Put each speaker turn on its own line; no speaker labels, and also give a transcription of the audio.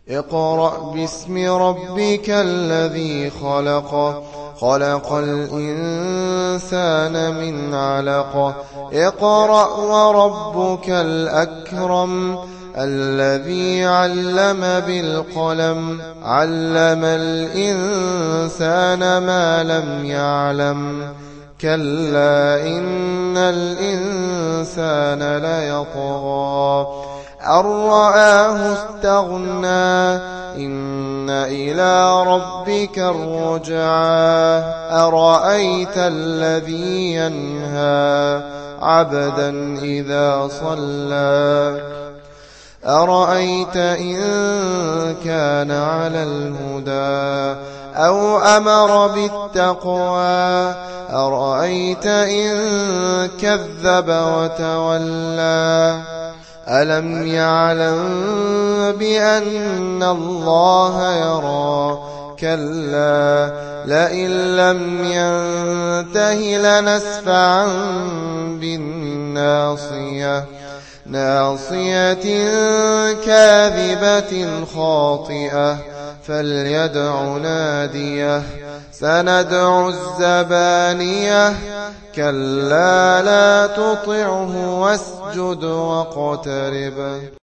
اقرأ باسم ربك الذي خلق خلق الإنسان من علق اقرأ وربك الأكرم الذي علم بالقلم علم الإنسان ما لم يعلم كلا إن الإنسان ليطغى أن رآه استغنى إن إلى ربك الرجعى أرأيت الذي ينهى عبدا إذا صلى أرأيت إن كان على الهدى أو أمر بالتقوى أرأيت إن كذب وتولى ألم يعلم بأن الله يرى كلا لئن لم ينته لنسفعا بالناصية ناصية كاذبة خاطئة فليدع ناديه سندع الزبانية كلا لا تطعه واسجد واقترب